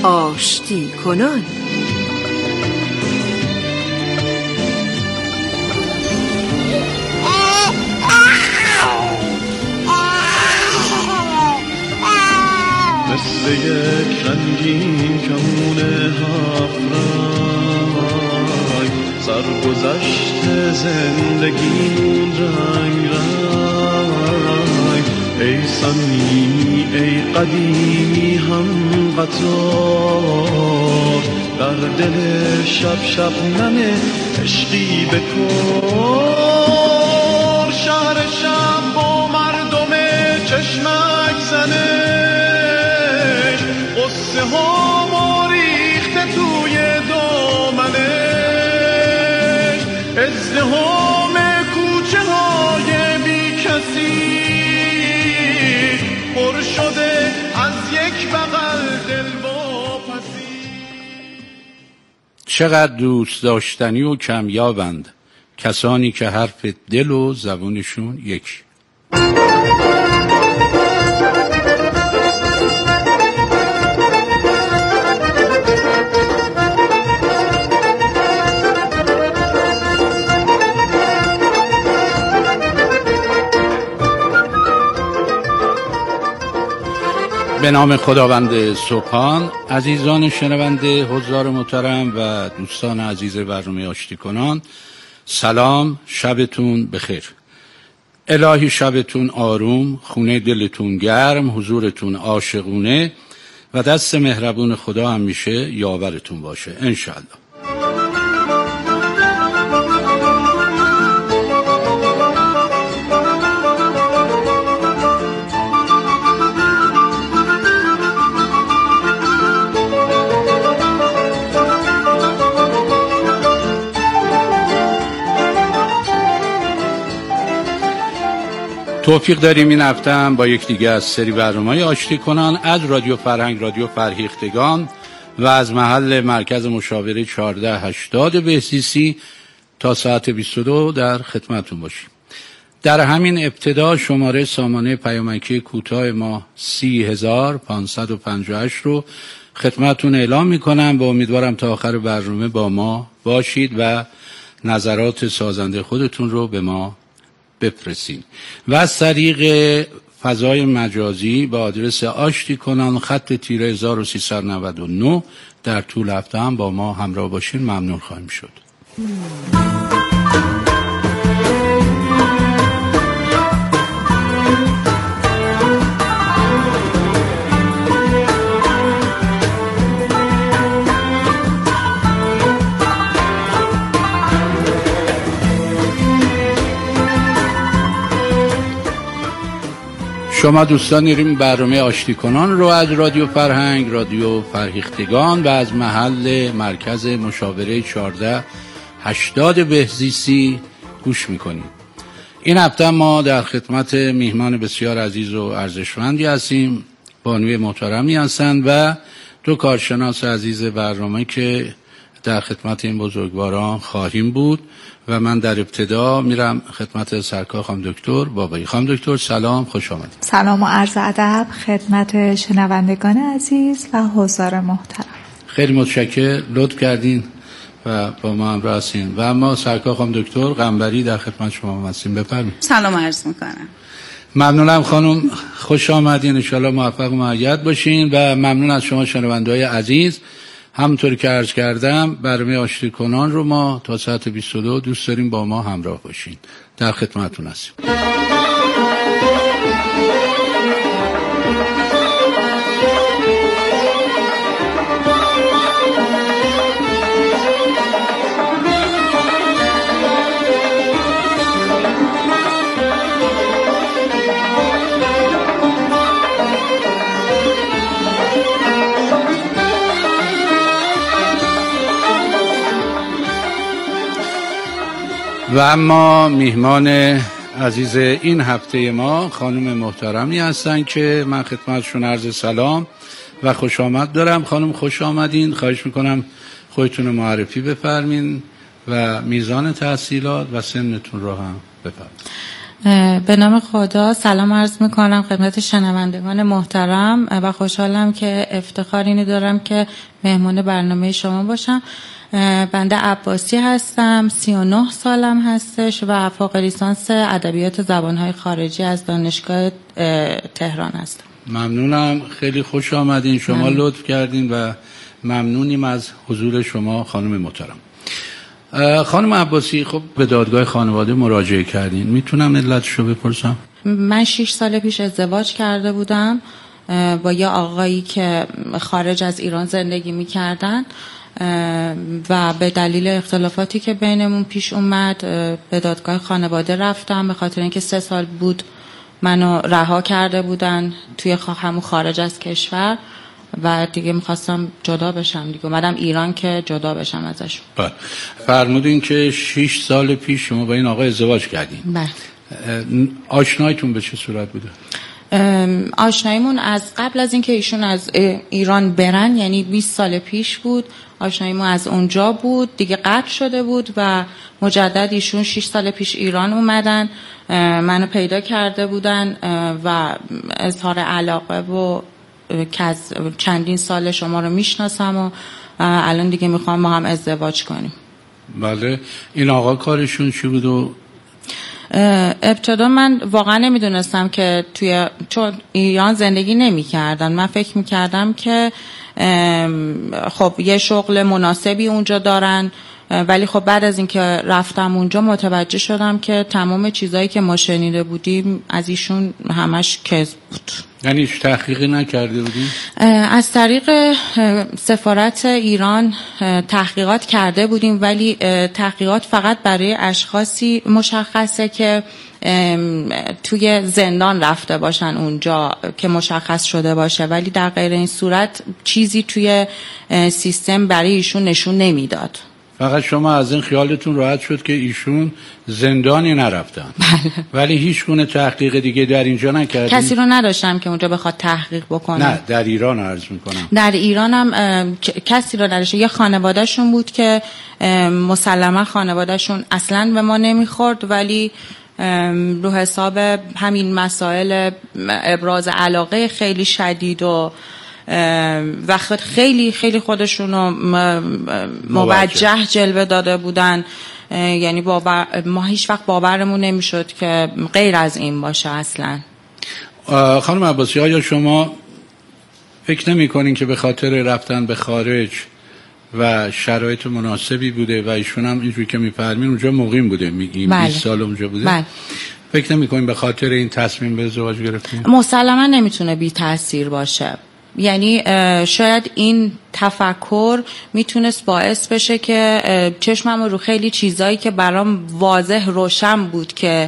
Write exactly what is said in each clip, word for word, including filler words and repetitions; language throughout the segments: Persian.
آشتی کنان. مثل یک رنگین کمون هفت رنگ سرگذشت زندگیمون رنگ رنگ. ای صمیمی ای قدیمی هم قطار در دل شب شب نم عشقی بکن. شهر شب با مردم چشمک زنه قصه ها ما ریخته توی دامنش. ازدحام کوچه های بی کسی پر شده از یک بغل دلواپسی. چقدر دوست داشتنی و کمیابند کسانی که حرف دل و زبونشون یکی. به نام خداوند سبحان. عزیزان شنونده، حضار محترم و دوستان عزیز برنامه آشتی کنان، سلام، شبتون بخیر. الهی شبتون آروم، خونه دلتون گرم، حضورتون عاشقونه و دست مهربون خدا همیشه یاورتون باشه انشالله. توفیق داریم این هفته هم با یک دیگه از سری برنامه‌های آشتی کنان از رادیو فرهنگ، رادیو فرهیختگان و از محل مرکز مشاوره چهارده هشتاد بهزیستی تا ساعت بیست و دو در خدمتون باشیم. در همین ابتدا شماره سامانه پیامکی کوتاه ما سی هزار پانصد و پنجاه و هشت رو خدمتون اعلام میکنم و امیدوارم تا آخر برنامه با ما باشید و نظرات سازنده خودتون رو به ما بفرستین و از طریق فضای مجازی با آدرس آشتی کنان خط تیره هزار و سیصد و نود و نه در طول هفته هم با ما همراه باشین ممنون خواهیم شد. شما دوستان این برنامه آشتی کنان رو از رادیو فرهنگ، رادیو فرهیختگان و از محل مرکز مشاوره چهارده هشتاد بهزیستی گوش میکنیم. این هفته ما در خدمت میهمان بسیار عزیز و ارزشمندی هستیم. بانوی محترمی هستند و دو کارشناس عزیز برنامه که در خدمت این بزرگواران خواهیم بود و من در ابتدا میرم خدمت سرکار خانم دکتر بابایی. خانم دکتر سلام، خوش آمدید. سلام و عرض ادب خدمت شنوندگان عزیز و حضار محترم. خیلی متشکرم لطف کردین و با ما همراه هستین و ما سرکار خانم دکتر قنبری در خدمت شما هستیم. بفرمایید. سلام عرض میکنم. ممنونم خانم، خوش آمدین، ان شاءالله موفق و مؤید باشین و ممنون از شما شنونده‌های عزیز. همونطوری که عرض کردم برنامه آشتی کنان رو ما تا ساعت بیست و دو دوست داریم با ما همراه باشین. در خدمتتون هستیم. و اما میهمان عزیز این هفته ما خانم محترمی هستن که من خدمتشون عرض سلام و خوش آمد دارم. خانم خوش آمدین، خواهش میکنم خودتون رو معرفی بفرمین و میزان تحصیلات و سنتون رو هم بفرمین. به نام خدا سلام عرض میکنم خدمت شنوندگان محترم و خوشحالم که افتخار اینو دارم که مهمان برنامه شما باشم. بنده عباسی هستم، سی و نه سالم هستش و فوق لیسانس ادبیات زبانهای خارجی از دانشگاه تهران هستم. ممنونم، خیلی خوش آمدین. شما ممنون. لطف کردین و ممنونیم از حضور شما خانم محترم. خانم عباسی، خب به دادگاه خانواده مراجعه کردین، میتونم علتشو بپرسم؟ من شش سال پیش ازدواج کرده بودم با یه آقایی که خارج از ایران زندگی میکردن و به دلیل اختلافاتی که بینمون پیش اومد به دادگاه خانواده رفتم، به خاطر اینکه سه سال بود منو رها کرده بودن توی همون خارج از کشور و دیگه میخواستم جدا بشم دیگه، اومدم ایران که جدا بشم ازشون. بله. فرمودین که شش سال پیش شما با این آقا ازدواج کردین. بله. آشنایتون به چه صورت بوده؟ آشناییمون از قبل از اینکه ایشون از ایران برن، یعنی بیست سال پیش بود. آشناییمون از اونجا بود، دیگه قطع شده بود و مجدد ایشون شش سال پیش ایران اومدن، منو پیدا کرده بودن و اظهار علاقه و که از چندین سال شما رو میشناسم و الان دیگه میخوام با هم ازدواج کنیم. بله. این آقا کارشون چی بود؟ و ابتدا من واقعا نمیدونستم که توی چون ایران زندگی نمی کردن، من فکر میکردم که خب یه شغل مناسبی اونجا دارن، ولی خب بعد از اینکه رفتم اونجا متوجه شدم که تمام چیزایی که ما شنیده بودیم از ایشون همش کذب بود. یعنی هیچ تحقیقی نکرده بودیم؟ از طریق سفارت ایران تحقیقات کرده بودیم، ولی تحقیقات فقط برای اشخاصی مشخصه که توی زندان رفته باشن اونجا که مشخص شده باشه، ولی در غیر این صورت چیزی توی سیستم برای ایشون نشون نمیداد. فقط شما از این خیالتون راحت شد که ایشون زندانی نرفتن. بله. ولی هیچ گونه تحقیق دیگه در اینجا نکردین؟ کسی رو نداشتم که اونجا بخواد تحقیق بکنه. نه، در ایران عرض میکنم. در ایران هم کسی رو نداشتم. یه خانوادهشون بود که مسلما خانوادهشون اصلا به ما نمیخورد، ولی رو حساب همین مسائل ابراز علاقه خیلی شدید و وقت خیلی خیلی خودشونو موجه جلوه داده بودن، یعنی باور ما هیچ وقت باورمون نمیشد که غیر از این باشه اصلا. خانم عباسی، آیا شما فکر نمی کنین که به خاطر رفتن به خارج و شرایط مناسبی بوده و ایشون هم اینجوری که میفرمین اونجا مقیم بوده، میگیم بله. بیست سال اونجا بوده؟ بله. فکر نمی کنین به خاطر این تصمیم به ازدواج گرفتین؟ مسلما نمیتونه بی تاثیر باشه. یعنی شاید این تفکر میتونست باعث بشه که چشمم رو خیلی چیزایی که برام واضح روشن بود که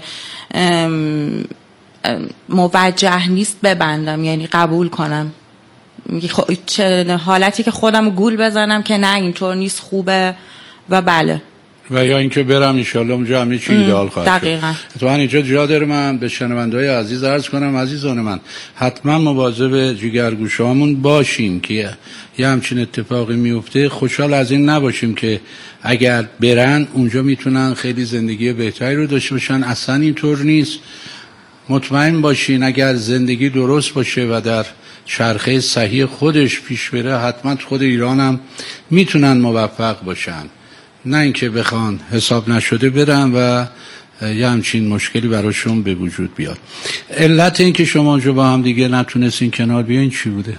موجه نیست ببندم، یعنی قبول کنم چه حالتی که خودم گول بزنم که نه اینطور نیست، خوبه و بله، و یا اینکه برم انشالله اونجا همه چی ایدئال خواهد شد. دقیقاً. تو اینجا جا داره من به شنونده‌های عزیز عرض کنم، عزیزان من حتما مواظب جگرگوشه‌هامون باشیم که یه همچین اتفاقی میفته. خوشحال از این نباشیم که اگر برن اونجا میتونن خیلی زندگی بهتری رو داشته باشن. اصلا اینطور نیست. مطمئن باشین اگر زندگی درست باشه و در چرخه صحیح خودش پیش بره، حتما خود ایران هم میتونن موفق باشن، نه اینکه بخوان حساب نشده برن و یه همچین مشکلی براشون به وجود بیاد. علت این که شما جو با هم دیگه نتونستین کنار بیاین چی بوده؟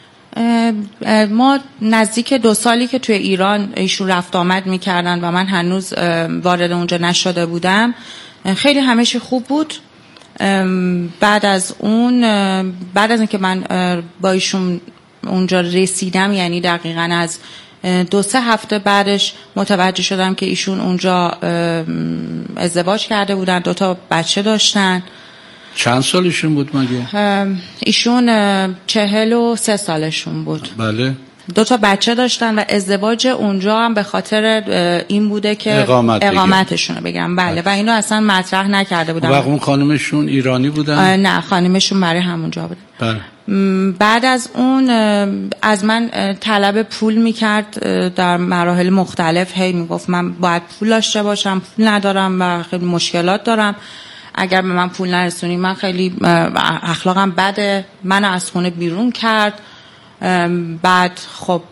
ما نزدیک دو سالی که توی ایران ایشون رفت آمد میکردن و من هنوز وارد اونجا نشده بودم، خیلی همه خوب بود. بعد از اون بعد از اینکه من با ایشون اونجا رسیدم، یعنی دقیقاً از دو سه هفته بعدش متوجه شدم که ایشون اونجا ازدواج کرده بودن، دو تا بچه داشتن. چند سالشون بود مگه؟ ایشون چهل و سه سالشون بود. بله. دو تا بچه داشتن و ازدواج اونجا هم به خاطر این بوده که اقامت اقامتشون رو بگم. بله. و اینو اصلا مطرح نکرده بودن. و اون خانمشون ایرانی بودن؟ نه، خانمشون برای همونجا بودن. بله. بعد از اون از من طلب پول میکرد در مراحل مختلف، هی میگفت من باید پول داشته باشم، پول ندارم و خیلی مشکلات دارم. اگر به من پول نرسونی، من خیلی اخلاقم بده، من از خونه بیرون کرد. بعد خب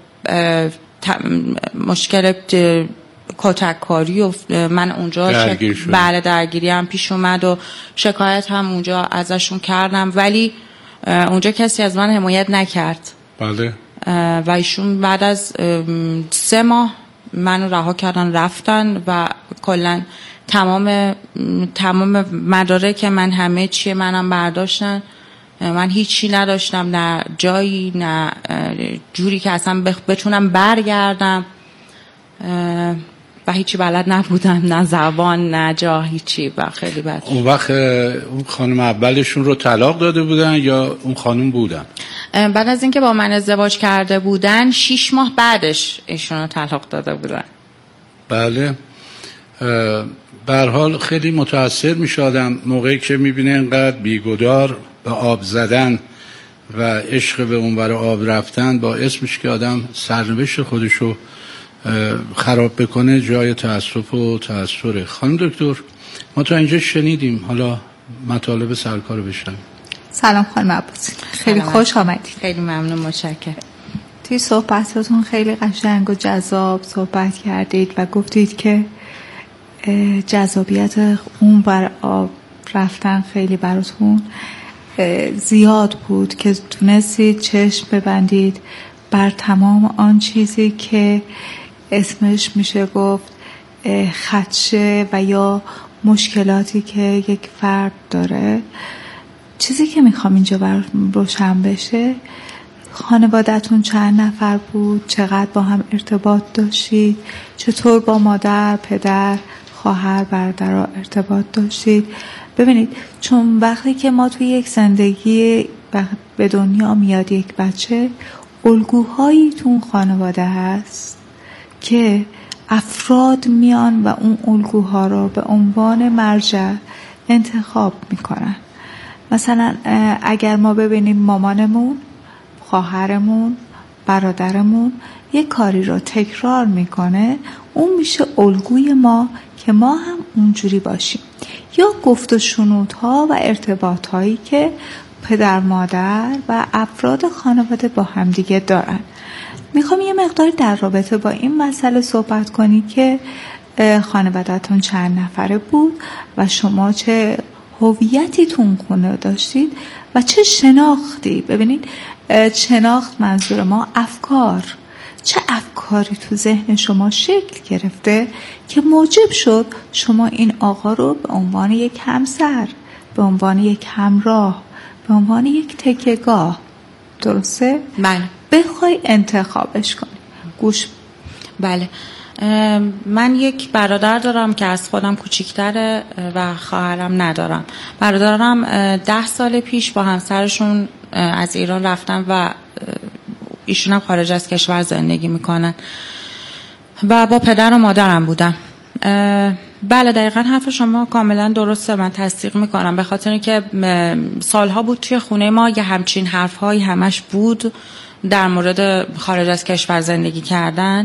مشکل کتککاری و من اونجا درگیر شک... بله درگیری هم پیش اومد و شکایت هم اونجا ازشون کردم، ولی اونجا کسی از من حمایت نکرد. بله. و ایشون بعد از سه ماه منو رها کردن رفتن و کلا تمام تمام مدارک من همه چیه منم برداشتن. من هیچی نداشتم، نه جایی نه جوری که اصلا بتونم برگردم و هیچی بلد نبودم، نه زبان نه جا، هیچی. و خیلی بد. اون وقت اون خانم اولشون رو طلاق داده بودن یا اون خانم بودن؟ بعد از اینکه با من ازدواج کرده بودن شیش ماه بعدش ایشون رو طلاق داده بودن. بله. به هر حال خیلی متاثر میشه آدم موقعی که میبینه اینقدر بیگدار به آب زدن و عشق به اون ور آب رفتن باعث میشه که آدم سرنوشت خودشو خراب بکنه. جای تأسف و تأثره. خانم دکتر، ما تا اینجا شنیدیم، حالا مطالب سرکار بشنویم. سلام خانم عباسی، خیلی خوش آمدید. خیلی ممنون، متشکرم. توی صحبتاتون خیلی قشنگ و جذاب صحبت کردید و گفتید که جذابیت اون بر آب رفتن خیلی براتون زیاد بود که تونستید چشم ببندید بر تمام آن چیزی که اسمش میشه گفت خدشه و یا مشکلاتی که یک فرد داره. چیزی که میخوام اینجا بر روشن بشه، خانواده‌تون چند نفر بود، چقدر با هم ارتباط داشتید، چطور با مادر، پدر، خواهر، برادر ارتباط داشتید. ببینید، چون وقتی که ما توی یک زندگی به دنیا میاد یک بچه، الگوهایی تو اون خانواده هست که افراد میان و اون الگوها رو به عنوان مرجع انتخاب میکنن. مثلا اگر ما ببینیم مامانمون، خواهرمون، برادرمون یک کاری رو تکرار میکنه، اون میشه الگوی ما که ما هم اونجوری باشیم. یا گفت و شنودها و ارتباطهایی که پدر مادر و افراد خانواده با همدیگه دارن. میخوام یه مقداری در رابطه با این مسئله صحبت کنی که خانواده‌تون چند نفره بود و شما چه هویتی تو اون خونه داشتید و چه شناختی. ببینید، شناخت منظور ما افکار، چه افکاری تو ذهن شما شکل گرفته که موجب شد شما این آقا رو به عنوان یک همسر، به عنوان یک همراه، به عنوان یک تکیه‌گاه، درسته؟ بله. بخوای انتخابش کنی. گوش. بله. من یک برادر دارم که از خودم کوچیک‌تره و خواهرم ندارم. برادرم ده سال پیش با همسرشون از ایران رفتن و ایشون هم خارج از کشور زندگی میکنن و با پدر و مادرم بودن. بله، دقیقا حرف شما کاملا درسته، من تصدیق میکنم، به خاطر اینکه سالها بود توی خونه ما یه همچین حرفهایی همش بود در مورد خارج از کشور زندگی کردن.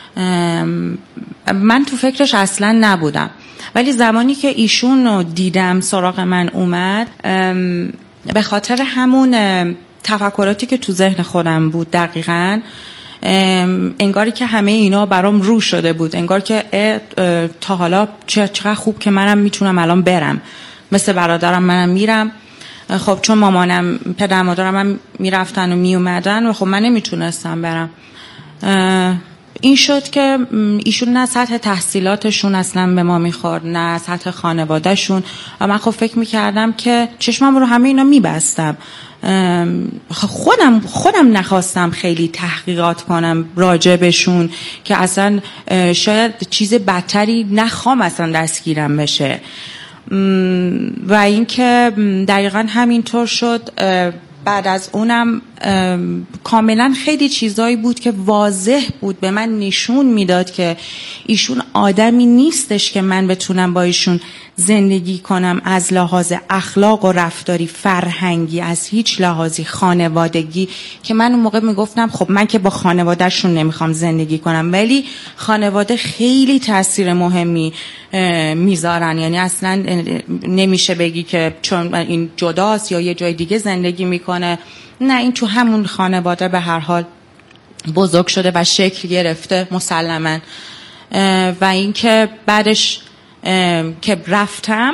من تو فکرش اصلا نبودم، ولی زمانی که ایشون رو دیدم سراغ من اومد، به خاطر همون تفکراتی که تو ذهن خودم بود دقیقاً، انگاری که همه اینا برام رو شده بود، انگار که تا حالا چقدر خوب که منم میتونم الان برم مثل برادرم، منم میرم. خب چون مامانم، پدر مادرم هم میرفتن و میومدن و خب من نمیتونستم برم. این شد که ایشون نه سطح تحصیلاتشون اصلا به ما میخورد، نه سطح خانوادهشون، و من خب فکر میکردم که چشمم رو همه اینا میبستم. خودم خودم نخواستم خیلی تحقیقات کنم راجع بهشون که اصلا شاید چیز بدتری نخوام اصلا دستگیرم بشه. و اینکه دقیقاً همینطور شد. بعد از اونم کاملا خیلی چیزایی بود که واضح بود، به من نشون میداد که ایشون آدمی نیستش که من بتونم با ایشون زندگی کنم از لحاظ اخلاق و رفتاری، فرهنگی، از هیچ لحاظی، خانوادگی، که من اون موقع میگفتم خب من که با خانوادهشون نمیخوام زندگی کنم، ولی خانواده خیلی تاثیر مهمی میذارن. یعنی اصلا نمیشه بگی که چون این جداست یا یه جای دیگه زندگی میکنه، نه، این تو همون خانواده به هر حال بزرگ شده و شکل گرفته مسلماً. و اینکه بعدش که رفتم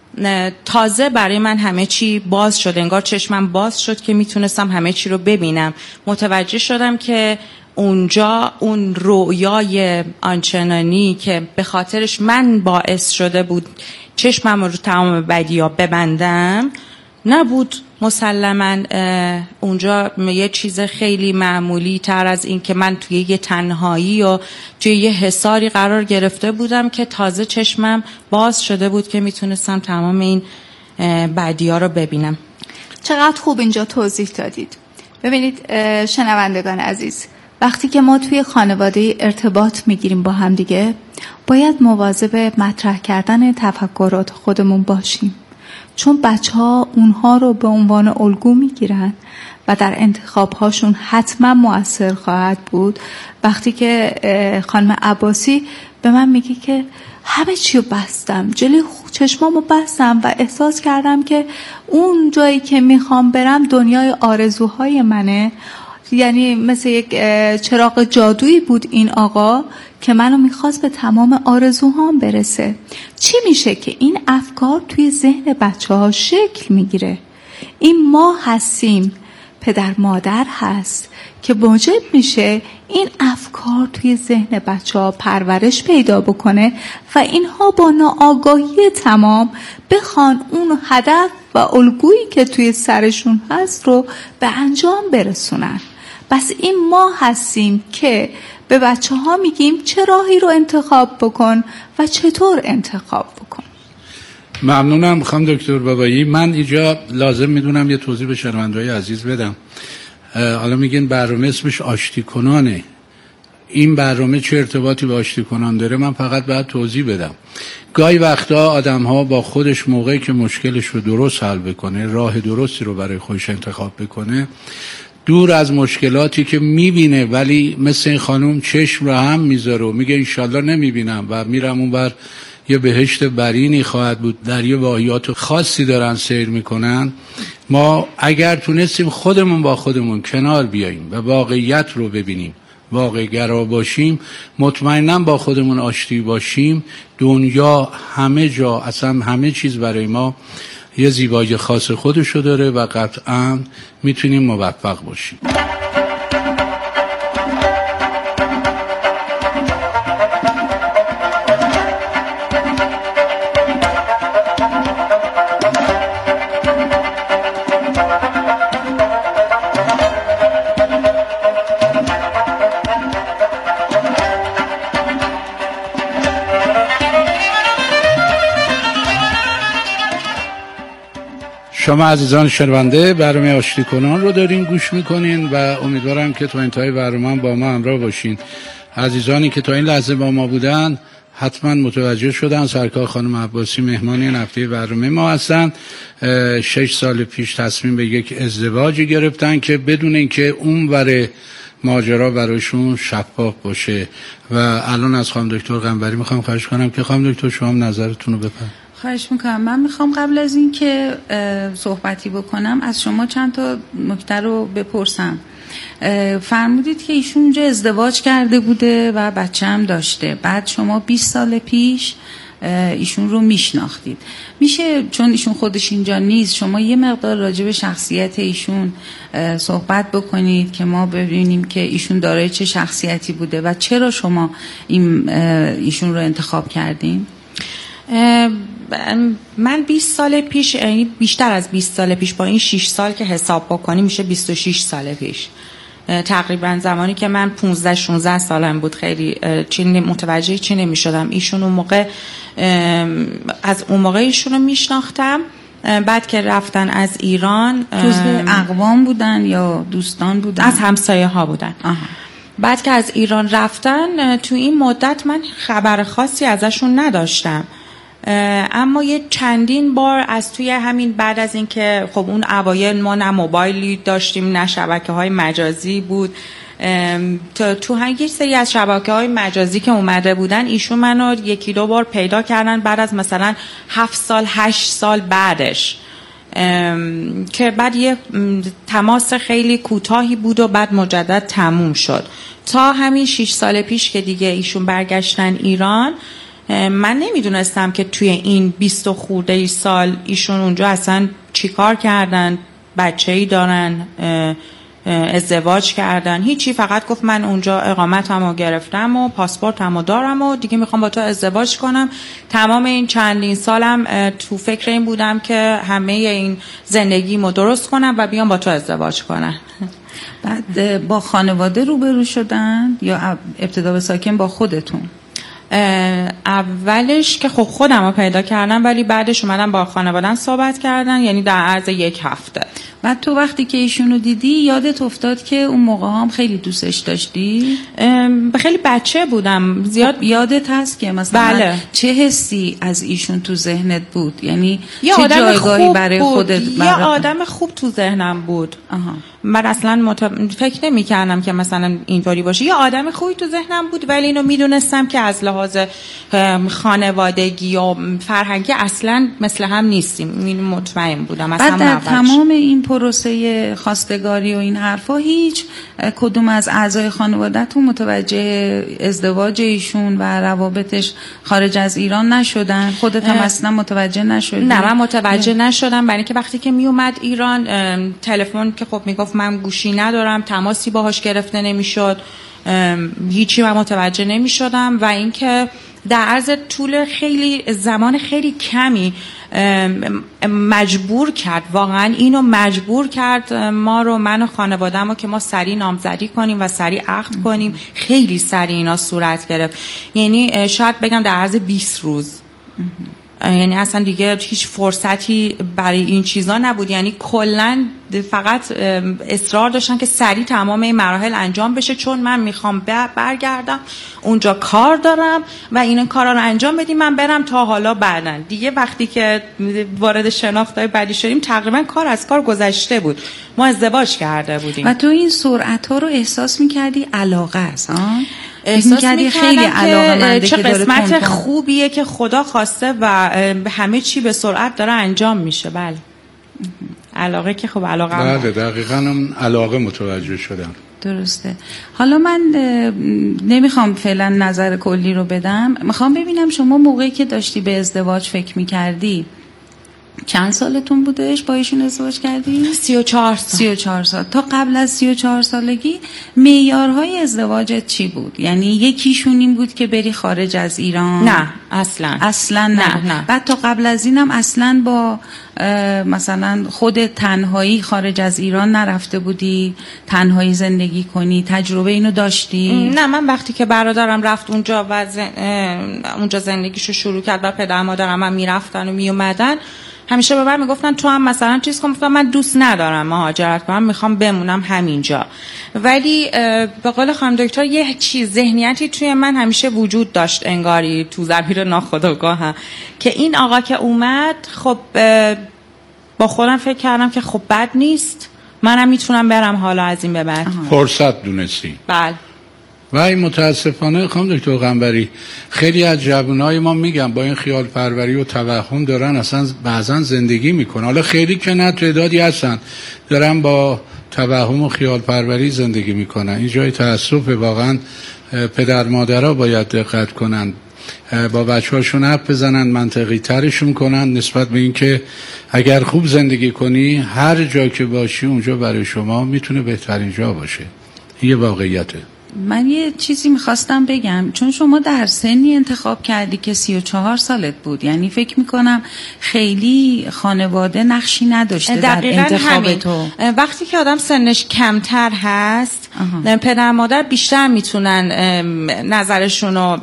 تازه برای من همه چی باز شد، انگار چشمم باز شد که میتونستم همه چی رو ببینم. متوجه شدم که اونجا اون رویای آنچنانی که به خاطرش من باعث شده بود چشمم رو تمام بدی‌ها ببندم نبود. مسلماً اونجا یه چیز خیلی معمولی تر از این که من توی یه تنهایی و توی یه حصاری قرار گرفته بودم که تازه چشمم باز شده بود که میتونستم تمام این بدی‌ها رو ببینم. چقدر خوب اینجا توضیح دادید. ببینید شنوندگان عزیز، وقتی که ما توی خانواده ارتباط میگیریم با هم دیگه، باید مواظب مطرح کردن تفکرات خودمون باشیم، چون بچه ها اونها رو به عنوان الگو میگیرن و در انتخاب هاشون حتما مؤثر خواهد بود. وقتی که خانم عباسی به من میگه که همه چی رو بستم، جلوی چشمامو بستم و احساس کردم که اون جایی که میخوام برم دنیای آرزوهای منه، یعنی مثل یک چراغ جادویی بود این آقا که منو میخواست به تمام آرزوهام برسه. چی میشه که این افکار توی ذهن بچه ها شکل میگیره؟ این ما هستیم، پدر مادر هست که موجب میشه این افکار توی ذهن بچه ها پرورش پیدا بکنه و اینها با ناآگاهی تمام بخوان اون هدف و الگویی که توی سرشون هست رو به انجام برسونن. بس این ما هستیم که به بچه ها میگیم چه راهی رو انتخاب بکن و چطور انتخاب بکن. ممنونم خانم دکتر بابایی. من اینجا لازم میدونم یه توضیح به شنونده‌های عزیز بدم. حالا میگین برنامه اسمش آشتی کنانه، این برنامه چه ارتباطی به آشتی کنان داره؟ من فقط باید توضیح بدم. گاهی وقتا آدم ها با خودش موقعی که مشکلش رو درست حل بکنه، راه درستی رو برای خودش انتخاب بکنه، دور از مشکلاتی که میبینه ولی مثل این خانوم چشم رو هم میذاره و میگه انشالله نمیبینم و میرم اون بر یه بهشت برینی خواهد بود، در یه واقعیات خاصی دارن سیر میکنن. ما اگر تونستیم خودمون با خودمون کنار بیاییم و واقعیت رو ببینیم، واقع گرا باشیم، مطمئناً با خودمون آشتی باشیم، دنیا همه جا، اصلا همه چیز برای ما یه زیبایی خاص خودشو داره و قطعاً میتونیم موفق باشیم. شما عزیزان شنونده برنامه آشتی کنان رو دارین گوش میکنین و امیدوارم که تا انتهای برنامه با ما همراه باشین. عزیزانی که تا این لحظه با ما بودن حتما متوجه شدن سرکار خانم عباسی مهمان این هفته برنامه ما هستن. شش سال پیش تصمیم به یک ازدواجی گرفتن که بدون اینکه اون ور ماجرا برایشون شفاف باشه و الان از خانم دکتر قنبری میخوام خواهش کنم که خانم دکتر شما نظرتون رو بفرمایید. خواهش میکنم. من میخوام قبل از این که صحبتی بکنم از شما چند تا نکته رو بپرسم. فرمودید که ایشون اونجا ازدواج کرده بوده و بچه هم داشته، بعد شما بیست سال پیش ایشون رو میشناختید. میشه چون ایشون خودش اینجا نیست شما یه مقدار راجع به شخصیت ایشون صحبت بکنید که ما ببینیم که ایشون دارای چه شخصیتی بوده و چرا شما این ایشون رو انتخاب کردین؟ من بیست سال پیش، یعنی بیشتر از بیست سال پیش، با این شش سال که حساب بکنی میشه بیست و شش سال پیش، تقریبا زمانی که من پانزده شانزده سالم بود، خیلی چی متوجه چی نمیشدم. ایشون اون موقع، از اون موقع ایشون رو میشناختم بعد که رفتن از ایران جزء اقوام بودن یا دوستان بودن؟ از همسایه ها بودن. آها. بعد که از ایران رفتن تو این مدت من خبر خاصی ازشون نداشتم، اما یه چندین بار از توی همین بعد از این که خب اون اوایل ما نه موبایلی داشتیم نه شبکه های مجازی بود، تو تو یه سری از شبکه های مجازی که اومده بودن ایشون منو یکی دو بار پیدا کردن بعد از مثلا هفت سال هشت سال بعدش، که بعد یه تماس خیلی کوتاهی بود و بعد مجدد تموم شد تا همین شش سال پیش که دیگه ایشون برگشتن ایران. من نمیدونستم که توی این بیست و خورده ای سال ایشون اونجا اصلا چیکار کردن، بچه‌ای دارن، ازدواج کردن، هیچی. فقط گفت من اونجا اقامتمو گرفتم و پاسپورتمو دارم و دیگه میخوام با تو ازدواج کنم. تمام این چندین سالم تو فکر این بودم که همه این زندگیمو درست کنم و بیام با تو ازدواج کنم. بعد با خانواده روبرو شدن یا ابتدا به ساکن با خودتون؟ اولش که خب خودم رو پیدا کردم ولی بعدش اومدم با خانواده‌ام صحبت کردن، یعنی در عرض یک هفته. بعد تو وقتی که ایشونو دیدی یادت افتاد که اون موقع هم خیلی دوستش داشتی؟ خیلی بچه بودم زیاد. خب یادت هست که مثلا بله. چه حسی از ایشون تو ذهنت بود؟ یعنی یه چه آدم جایگاهی خوب برای بود. خودت؟ یه برای آدم خوب تو ذهنم بود. آها. من اصلا مت... فکر نمی کردم که مثلا اینطوری باشه. یه آدم خوبی تو ذهنم بود ولی اینو میدونستم که از لحاظ خانوادگی و فرهنگی اصلا مثل هم نیستیم. این مطمئن بودم از همون بعد در اولش. تمام این پروسه خواستگاری و این حرفا هیچ کدوم از اعضای خانواده‌تون متوجه ازدواج ایشون و روابطش خارج از ایران نشدن؟ خودت هم اصلا متوجه نشدی؟ نه من متوجه نشدم، برای اینکه وقتی که می اومد ایران تلفن که خب میگفت من گوشی ندارم، تماسی باهاش گرفته نمیشد، هیچی من متوجه نمیشدم. و اینکه در عرض طول خیلی زمان خیلی کمی مجبور کرد، واقعا اینو مجبور کرد ما رو، من و خانواده‌مو که ما سریع نامزدی کنیم و سریع عقد کنیم. خیلی سریع اینا صورت گرفت، یعنی شاید بگم در عرض بیست روز. یعنی اصلا دیگه هیچ فرصتی برای این چیزا نبود، یعنی کلا فقط اصرار داشتن که سریع تمام این مراحل انجام بشه، چون من میخوام برگردم اونجا کار دارم و این کارا رو انجام بدیم من برم تا حالا بعدن. دیگه وقتی که وارد شناختای بعدی شدیم تقریبا کار از کار گذشته بود، ما ازدواج کرده بودیم. و تو این سرعت ها رو احساس میکردی علاقه است؟ ها؟ احساس می‌کردم خیلی علاقه‌منده چه که داره قسمت تون تون. خوبیه که خدا خواسته و همه چی به سرعت داره انجام میشه. بله علاقه که خب علاقه هم بله دقیقاً هم علاقه متوجه شدم. درسته. حالا من نمیخوام فعلا نظر کلی رو بدم، میخوام ببینم شما موقعی که داشتی به ازدواج فکر میکردی چند سالتون بودش با ایشون ازدواج کردی؟ سی و چهار سال. سی و چهار سال. تا قبل از سی و چهار سالگی معیارهای ازدواجت چی بود؟ یعنی یکیشون این بود که بری خارج از ایران؟ نه اصلا اصلا نه, نه. نه. بعد تا قبل از اینم اصلا با مثلا خود تنهایی خارج از ایران نرفته بودی تنهایی زندگی کنی؟ تجربه اینو داشتی؟ نه من وقتی که برادرم رفت اونجا و زن... اونجا زندگیشو شروع کرد و پدر مادرم هم میرفتن و میومدن همیشه به من میگفتن تو هم مثلا چیز کن. گفتم من دوست ندارم مهاجرت کنم، میخوام بمونم همینجا. ولی به قول خانم دکتر یه چیز ذهنیتی توی من همیشه وجود داشت، انگاری تو ضمیر ناخودآگاهم، که این آقا که اومد خب با خودم فکر کردم که خب بد نیست، منم میتونم برم حالا از این به بعد. فرصت دونستی؟ بله. و این متاسفانه خانم دکتر قنبری خیلی از جوانای ما میگن با این خیال پروری و توهم دارن اصلا بعضا زندگی میکنن. حالا خیلی که نه تعدادی هستن دارن با توهم و خیال پروری زندگی میکنن. این جای تأسف واقعا. پدر مادرها باید دقت کنن، با بچه هاشون حرف بزنن، منطقی ترشون کنن نسبت به این که اگر خوب زندگی کنی هر جا که باشی اونجا برای شما میتونه بهترین جا باشه. یه واقعیته. من یه چیزی میخواستم بگم، چون شما در سنی انتخاب کردی که سی و چهار سالت بود، یعنی فکر میکنم خیلی خانواده نقشی نداشته در انتخاب همین. تو وقتی که آدم سنش کمتر هست آها. پدر مادر بیشتر میتونن نظرشون رو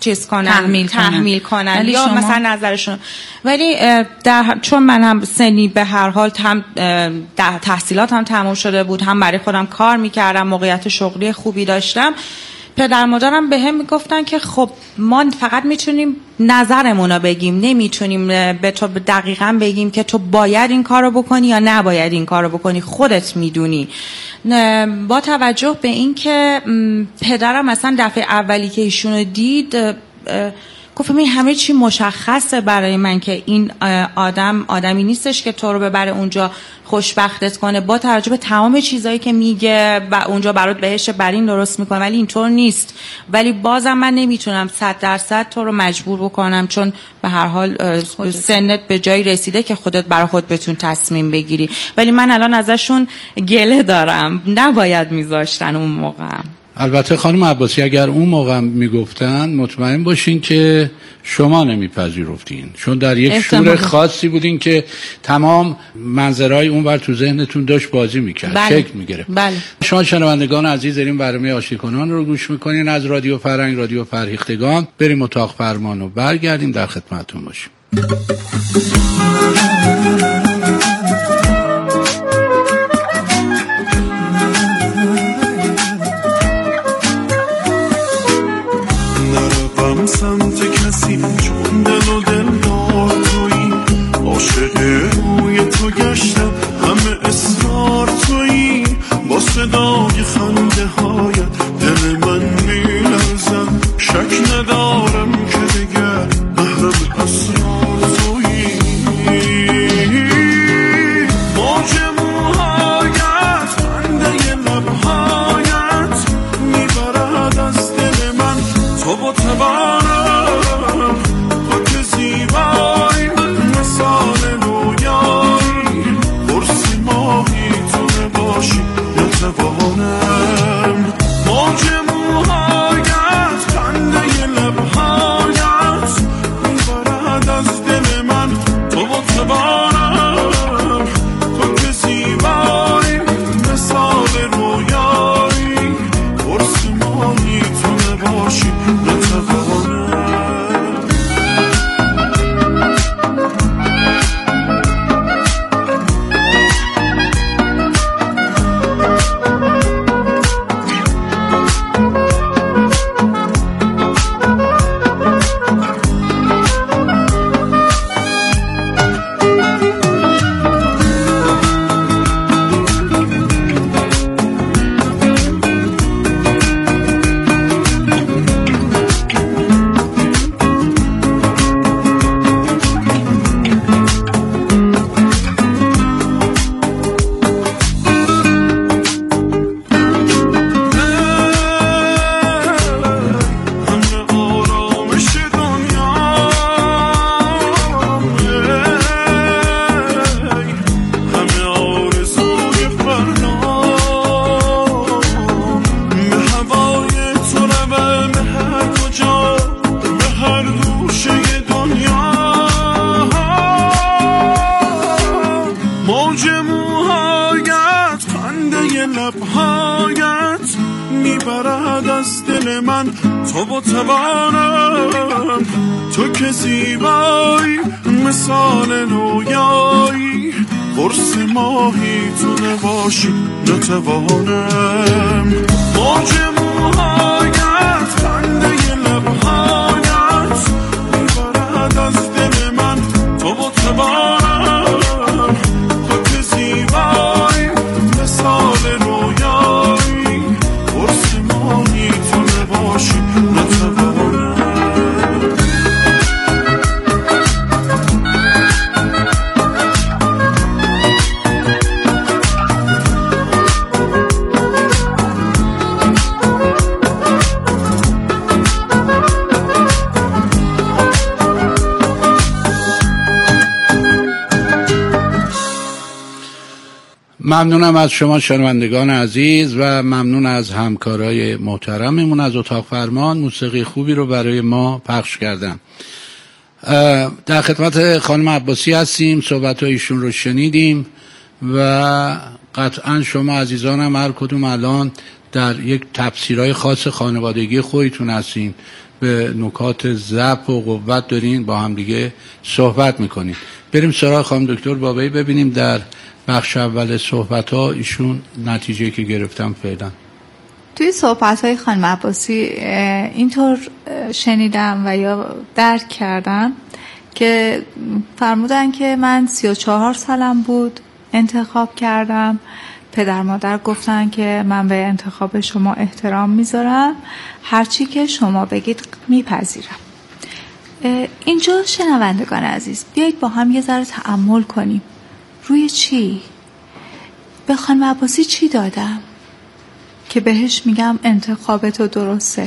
چیز کنن تحمیل کنن, تحمیل کنن یا شما... مثلا نظرشون. ولی در چون من هم سنی به هر حال هم در تحصیلات هم تموم شده بود، هم برای خودم کار میکردم، موقعیت شغلی خوبی داشتم، پدر مادرم به هم میگفتن که خب ما فقط میتونیم نظرمون رو بگیم، نمیتونیم به تو دقیقاً بگیم که تو باید این کار رو بکنی یا نباید این کار رو بکنی، خودت میدونی. با توجه به این که پدرم مثلا دفعه اولی که ایشونو دید گفتم این همه چی مشخصه برای من که این آدم آدمی نیستش که تو رو ببره اونجا خوشبختت کنه، با توجه به تمام چیزایی که میگه و اونجا برات بهشت برین درست میکنه، ولی اینطور نیست. ولی بازم من نمیتونم صد درصد تو رو مجبور بکنم، چون به هر حال سنت به جایی رسیده که خودت برای خود بتون تصمیم بگیری. ولی من الان ازشون گله دارم، نباید میذاشتن اون موقع. البته خانم عباسی اگر اون موقع میگفتن مطمئن باشین که شما نمیپذیرفتین، چون در یک شور خاصی بودین که تمام منظرهای اون ور تو ذهنتون داشت بازی میکرد، بله. شکل میگرفت. بله. شما شنوندگان عزیز دارین برنامه آشتی کنان رو گوش میکنین از رادیو فرهنگ، رادیو فرهیختگان. بریم اتاق فرمان و برگردیم در خدمتتون باشیم. سمت کسی چون دل و دل دار تویی، عاشق روی تو گشتم همه اصرار تویی، با صدای خنده هایت دل من میلرزم، شک ندارم که دیگر محرم اسرار تویی. موج موهایت خنده لبهایت میبرد از دل من، تو با تبارم تو که زیبایی مثال رویایی، پرسی ماهی تو نباشی نتوانم. موج موهایت خنده لبهایت میبرد از دل من، تو با تبارم تو که زیبایی مثال رویایی، پرسی ماهی تو نباشی نتوانم. تو با توانم تو که زیبایی مثال رویایی، قرص ماهی تو نباشی نتوانم. موج موهایت خنده لبهایت میبرد از دل من، تو با توانم تو که زیبایی مثال رویایی، قرص ماهی تو نباشی نتوانم. ممنونم از شما شنوندگان عزیز و ممنون از همکارای محترممون از اتاق فرمان. موسیقی خوبی رو برای ما پخش کردن. در خدمت خانم عباسی هستیم، صحبت ایشون رو شنیدیم و قطعا شما عزیزانم هر کدوم الان در یک تفسیرهای خاص خانوادگی خودتون هستین. به نکات ضعف و قوت دارین با هم دیگه صحبت میکنین. بریم سراغ خانم دکتر بابایی ببینیم در بخش اول صحبت ها ایشون نتیجه که گرفتم فعلا. توی صحبت های خانم عباسی اینطور شنیدم و یا درک کردم که فرمودن که من سی و چهار سالم بود انتخاب کردم، پدر مادر گفتن که من به انتخاب شما احترام میذارم، هرچی که شما بگید میپذیرم. اینجا شنوندگان عزیز بیایید با هم یه ذره تأمل کنیم. روی چی؟ به خانم عباسی چی دادم که بهش میگم انتخاب تو درسته؟